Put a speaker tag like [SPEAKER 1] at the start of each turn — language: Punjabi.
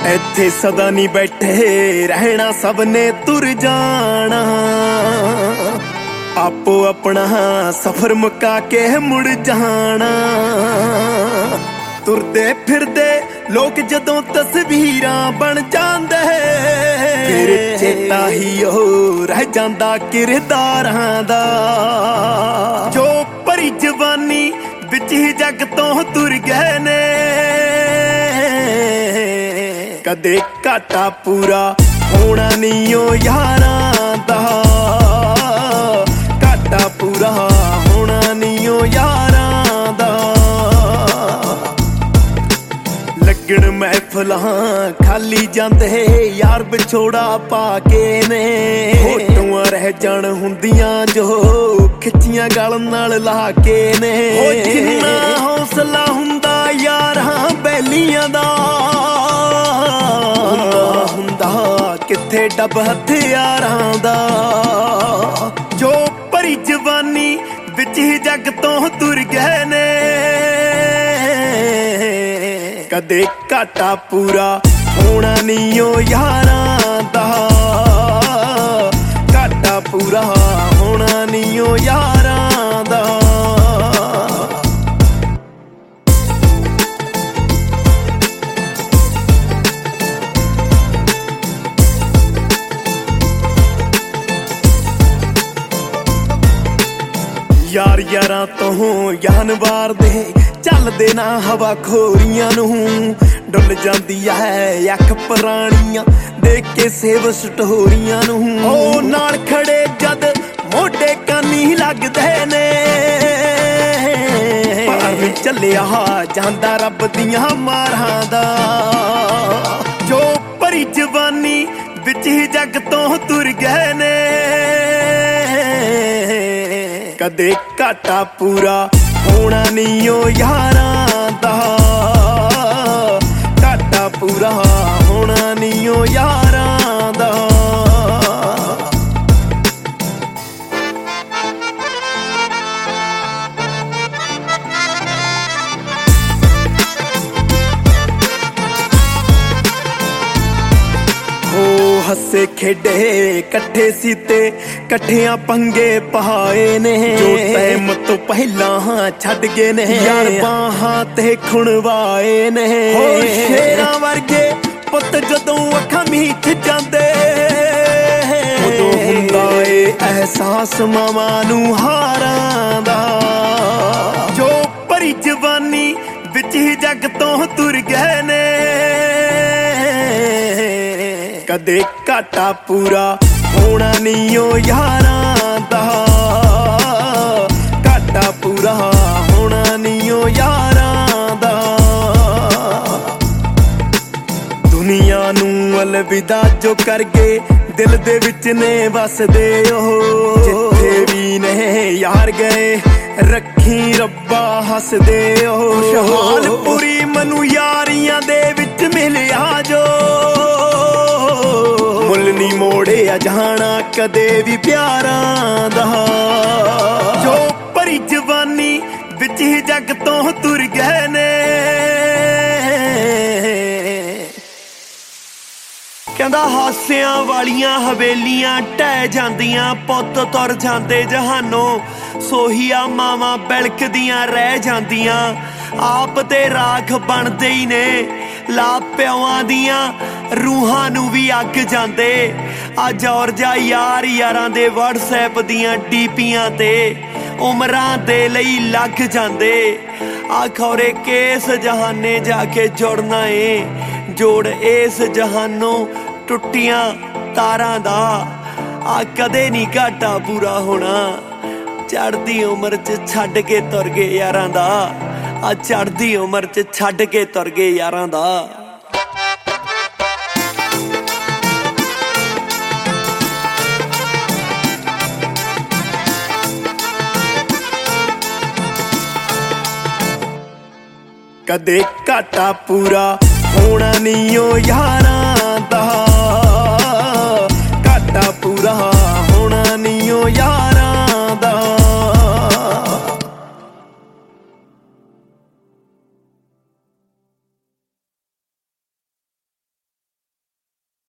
[SPEAKER 1] ਇੱਥੇ ਸਦਾ ਨਹੀਂ ਬੈਠੇ ਰਹਿਣਾ, ਸਭ ਨੇ ਤੁਰ ਜਾਣਾ। ਆਪੋ ਆਪਣਾ ਸਫ਼ਰ ਮੁਕਾ ਕੇ ਮੁੜ ਜਾਣਾ। ਤੁਰਦੇ ਫਿਰਦੇ ਲੋਕ ਜਦੋਂ ਤਸਵੀਰਾਂ ਬਣ ਜਾਂਦੇ, ਫਿਰ ਚੇਤਾ ਹੀ ਉਹ ਰਹਿ ਜਾਂਦਾ ਕਿਰਦਾਰਾਂ ਦਾ। ਜੋ ਭਰੀ ਜਵਾਨੀ ਵਿੱਚ ਹੀ ਜੱਗ ਤੋਂ ਤੁਰ ਗਏ ਨੇ, ਕਦੇ ਘਾਟਾ ਪੂਰਾ ਹੋਣਾ ਨਹੀਂ ਓ ਯਾਰਾਂ ਦਾ। ਘਾਟਾ ਪੂਰਾ ਹੋਣਾ ਨਹੀਂ ਓ ਯਾਰਾਂ ਦਾ। ਲੱਗਣ ਮਹਿਫਲਾਂ ਖਾਲੀ ਜਾਂਦੇ ਯਾਰ ਵਿਛੋੜਾ ਪਾ ਕੇ ਨੇ। ਫੋਟੋਆਂ ਰਹਿ ਜਾਣ ਹੁੰਦੀਆਂ ਜੋ ਖਿੱਚੀਆਂ ਗਲ ਨਾਲ ਲਾ ਕੇ ਨੇ। ਜਿੰਨਾ ਹੌਸਲਾ ਹੁੰਦਾ ਯਾਰਾਂ ਬੈਲੀਆਂ ਦਾ, ਹੁੰਦਾ ਕਿੱਥੇ ਡੱਬ ਹਥਿਆਰਾਂ ਦਾ। ਜੋ ਭਰੀ ਜਵਾਨੀ ਵਿੱਚ ਹੀ ਜੱਗ ਤੋਂ ਤੁਰ ਗਏ ਨੇ, ਕਦੇ ਘਾਟਾ ਪੂਰਾ ਹੋਣਾ ਨਹੀਂ ਓ ਯਾਰਾਂ ਦਾ। ਘਾਟਾ ਪੂਰਾ ਹੋਣਾ ਨਹੀਂ ਓ ਯਾਰਾਂ ਦਾ। ਯਾਰ ਯਾਰਾਂ ਤੋਂ ਜਾਨ ਵਾਰਦੇ, ਚੱਲਦੇ ਨਾ ਹਵਾ ਖੋਰੀਆਂ ਨੂੰ। ਡੁੱਲ ਜਾਂਦੀ ਐ ਅੱਖ ਪੁਰਾਣੀਆਂ ਦੇਖ ਕੇ ਸੇਵ ਸਟੋਰੀਆਂ ਨੂੰ। ਉਹ ਨਾਲ ਖੜੇ ਜਦ ਮੋਢੇ ਕਾਨੀ ਲੱਗਦੇ ਨੇ, ਪਰ ਚੱਲਿਆ ਜਾਂਦਾ ਰੱਬ ਦੀਆਂ ਮਾਰਾਂ ਦਾ। ਜੋ ਭਰੀ ਜਵਾਨੀ ਵਿੱਚ ਹੀ ਜੱਗ ਤੋਂ ਤੁਰ ਗਏ ਨੇ, ਕਦੇ ਘਾਟਾ ਪੂਰਾ ਹੋਣਾ ਨਹੀਂ ਓ ਯਾਰਾਂ ਦਾ। ਘਾਟਾ ਪੂਰਾ ਹੋਣਾ ਨਹੀਂ ਓ ਯਾਰਾਂ ਦਾ। ਹੱਸੇ ਖੇਡੇ ਇਕੱਠੇ ਸੀ ਤੇ ਇਕੱਠਿਆਂ ਪੰਗੇ ਪਹਾਏ ਨੇ। ਜੋ ਟਾਈਮ ਤੋਂ ਪਹਿਲਾਂ ਛੱਡ ਗਏ ਨੇ ਯਾਰ ਬਾਹਾਂ ਤੇ ਖੁਣਵਾਏ ਨੇ। ਸ਼ੇਰਾਂ ਵਰਗੇ ਪੁੱਤ ਜਦੋਂ ਅੱਖਾਂ ਮੀਚ ਜਾਂਦੇ, ਉਦੋਂ ਹੁੰਦਾ ਏ ਅਹਿਸਾਸ ਮਾਵਾਂ ਨੂੰ ਹਾਰਾਂ ਦਾ। ਜੋ ਭਰੀ ਜਵਾਨੀ ਵਿੱਚ ਹੀ ਜੱਗ ਤੋਂ ਤੁਰ ਗਏ ਨੇ, ਕਦੇ ਘਾਟਾ ਪੂਰਾ ਹੋਣਾ ਨਹੀਂ ਓ ਯਾਰਾਂ ਦਾ। ਘਾਟਾ ਪੂਰਾ ਹੋਣਾ ਨਹੀਂ ਓ ਯਾਰਾਂ ਦਾ। ਦੁਨੀਆ ਨੂੰ ਅਲਵਿਦਾ ਜੋ ਕਰ ਗਏ, ਦਿਲ ਦੇ ਵਿੱਚ ਨੇ ਵਸਦੇ ਉਹ। ਜਿੱਥੇ ਵੀ ਨੇ ਯਾਰ ਗਏ ਰੱਖੀ ਰੱਬਾ ਹੱਸਦੇ ਉਹ। ਖੁਸ਼ਹਾਲਪੁਰੀ ਮੈਨੂੰ ਯਾਰੀਆਂ ਦੇ ਵਿੱਚ ਮਿਲਿਆ ਜੋ, ਮੁੱਲ ਨੀ ਮੋੜਿਆ ਜਾਣਾ ਕਦੇ ਵੀ ਪਿਆਰਾਂ ਦਾ। ਜੋ ਭਰੀ ਜਵਾਨੀ ਵਿੱਚ ਹੀ ਜੱਗ ਤੋਂ ਤੁਰ ਗਏ ਨੇ, ਕਹਿੰਦਾ ਹਾਸਿਆਂ ਵਾਲੀਆਂ ਹਵੇਲੀਆਂ ਢਹਿ ਜਾਂਦੀਆਂ, ਪੁੱਤ ਤੁਰ ਜਾਂਦੇ ਜਹਾਨੋਂ। ਸੋਹੀਆਂ ਮਾਵਾਂ ਬਿਲਕਦੀਆਂ ਰਹਿ ਜਾਂਦੀਆਂ, ਆਪ ਤੇ ਰਾਖ ਬਣਦੇ ਹੀ ਨੇ। ਲਾ ਪਿਓਆਂ ਦੀਆਂ ਰੂਹਾਂ ਨੂੰ ਵੀ ਅੱਗ ਜਾਂਦੇ। ਅੱਜ ਔਰ ਜਾ ਯਾਰ ਯਾਰਾਂ ਦੇ ਵਟਸਐਪ ਦੀਆਂ ਡੀਪੀਆਂ ਤੇ ਉਮਰਾਂ ਦੇ ਲਈ ਲੱਗ ਜਾਂਦੇ। ਆ ਖੌਰੇ ਕਿਸ ਜਹਾਨੇ ਜਾ ਕੇ ਜੁੜਨਾ ਏ, ਜੋੜ ਇਸ ਜਹਾਨੋਂ ਟੁੱਟੀਆਂ ਤਾਰਾਂ ਦਾ। ਆ ਕਦੇ ਨਹੀਂ ਘਾਟਾ ਪੂਰਾ ਹੋਣਾ, ਚੜ੍ਹਦੀ ਉਮਰ 'ਚ ਛੱਡ ਕੇ ਤੁਰ ਗਏ ਯਾਰਾਂ ਦਾ। ਆ ਚੜ੍ਹਦੀ ਉਮਰ 'ਚ ਛੱਡ ਕੇ ਤੁਰ ਗਏ ਯਾਰਾਂ ਦਾ। ਕਦੇ ਘਾਟਾ ਪੂਰਾ ਹੋਣਾ ਨਹੀਂ ਓ ਯਾਰਾਂ